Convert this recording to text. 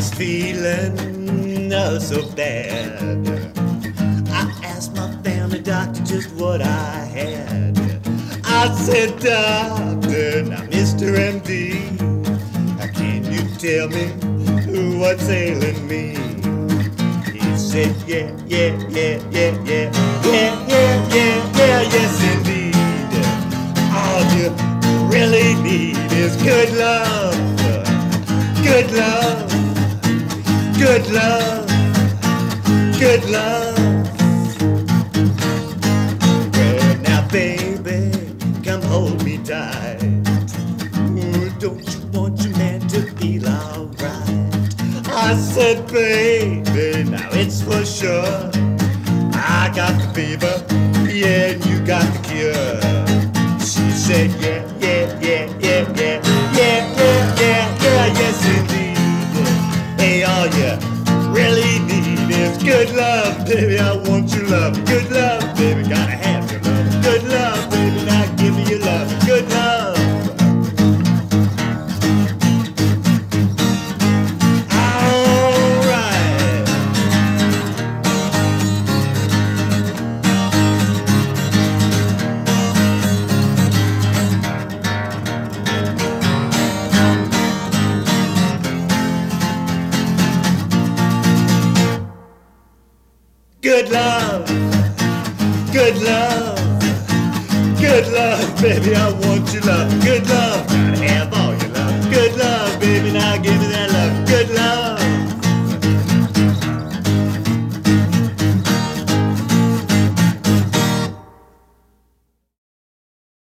was feeling so bad. I asked my family doctor just what I had. I said, Doctor, now Mr. MD, can you tell me what's ailing me? He said, yeah, yes indeed. All you really need is good love, good love, good love, good love. Well, now baby, come hold me tight. Ooh, don't you want your man to feel alright? I said, baby, now it's for sure. I got the fever, yeah, and you got the cure. She said, yeah, yes indeed. Hey, all you really need is good love, baby. I want your love, good love, baby. Gotta have your love, good love, baby. Now give me your love, good love. Good love, good love, good love, baby. I want your love, good love.